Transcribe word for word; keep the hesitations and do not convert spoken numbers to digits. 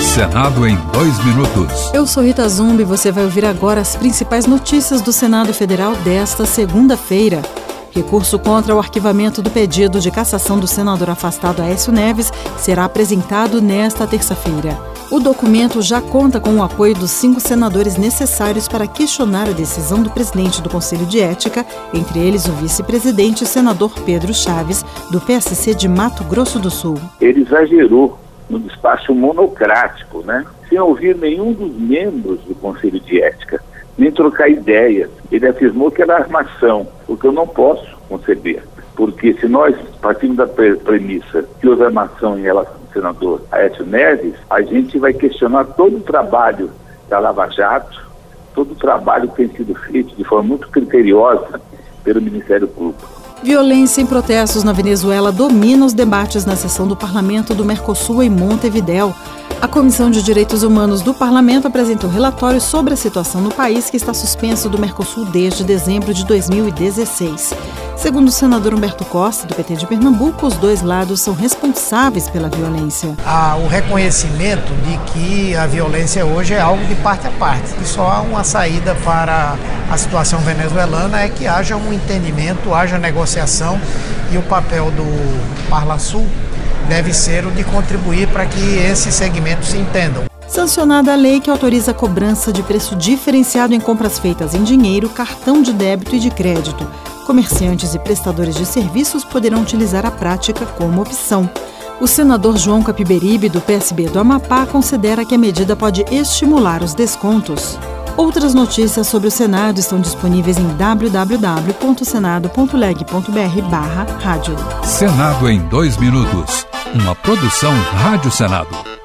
Senado em dois minutos. Eu sou Rita Zumbi e você vai ouvir agora as principais notícias do Senado Federal desta segunda-feira. Recurso contra o arquivamento do pedido de cassação do senador afastado Aécio Neves será apresentado nesta terça-feira. O documento já conta com o apoio dos cinco senadores necessários para questionar a decisão do presidente do Conselho de Ética, entre eles o vice-presidente, senador Pedro Chaves, do P S C de Mato Grosso do Sul. Ele exagerou no despacho monocrático, né? Sem ouvir nenhum dos membros do Conselho de Ética, nem trocar ideias. Ele afirmou que era armação, o que eu não posso conceber. Porque se nós partimos da premissa que houve armação em relação ao senador Aécio Neves, a gente vai questionar todo o trabalho da Lava Jato, todo o trabalho que tem sido feito de forma muito criteriosa pelo Ministério Público. Violência em protestos na Venezuela domina os debates na sessão do Parlamento do Mercosul em Montevidéu. A Comissão de Direitos Humanos do Parlamento apresentou relatório sobre a situação no país que está suspenso do Mercosul desde dezembro de dois mil e dezesseis. Segundo o senador Humberto Costa, do P T de Pernambuco, os dois lados são responsáveis pela violência. Há o reconhecimento de que a violência hoje é algo de parte a parte. E só há uma saída para a situação venezuelana é que haja um entendimento, haja negociação, e o papel do Parlasul deve ser o de contribuir para que esses segmentos se entendam. Sancionada a lei que autoriza a cobrança de preço diferenciado em compras feitas em dinheiro, cartão de débito e de crédito. Comerciantes e prestadores de serviços poderão utilizar a prática como opção. O senador João Capiberibe, do P S B do Amapá, considera que a medida pode estimular os descontos. Outras notícias sobre o Senado estão disponíveis em w w w ponto senado ponto leg ponto b r barra rádio. Senado em dois minutos. Uma produção Rádio Senado.